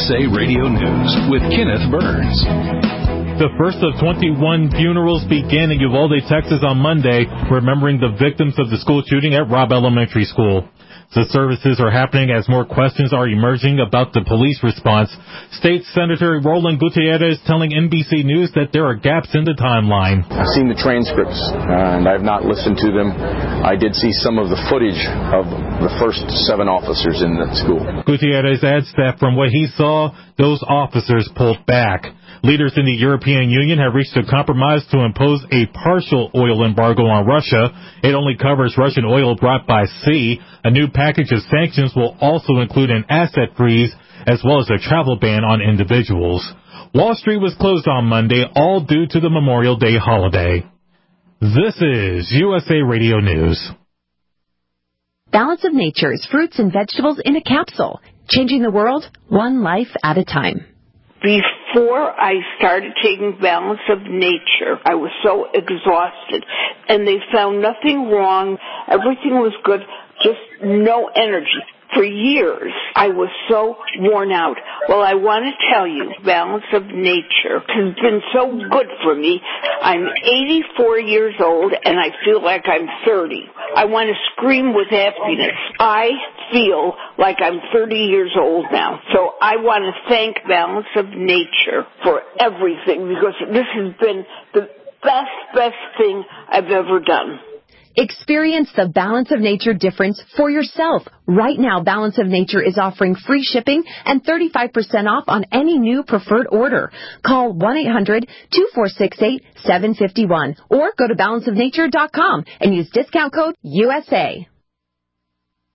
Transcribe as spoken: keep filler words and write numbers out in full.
S A Radio News with Kenneth Burns. The first of twenty-one funerals began in Uvalde, Texas on Monday, remembering the victims of the school shooting at Robb Elementary School. The services are happening as more questions are emerging about the police response. State Senator Roland Gutierrez telling N B C News that there are gaps in the timeline. I've seen the transcripts, uh, and I've not listened to them. I did see some of the footage of the first seven officers in the school. Gutierrez adds that from what he saw, those officers pulled back. Leaders in the European Union have reached a compromise to impose a partial oil embargo on Russia. It only covers Russian oil brought by sea. A new package of sanctions will also include an asset freeze as well as a travel ban on individuals. Wall Street was closed on Monday, all due to the Memorial Day holiday. This is U S A Radio News. Balance of Nature's fruits and vegetables in a capsule, changing the world one life at a time. Before I started taking Balance of Nature, I was so exhausted, and they found nothing wrong. Everything was good, just no energy. For years, I was so worn out. Well, I want to tell you, Balance of Nature has been so good for me. I'm eighty-four years old, and I feel like I'm thirty. I want to scream with happiness. I feel like I'm thirty years old now. So I want to thank Balance of Nature for everything, because this has been the best, best thing I've ever done. Experience the Balance of Nature difference for yourself. Right now, Balance of Nature is offering free shipping and thirty-five percent off on any new preferred order. Call one eight hundred two four six eight seven five one or go to balance of nature dot com and use discount code U S A.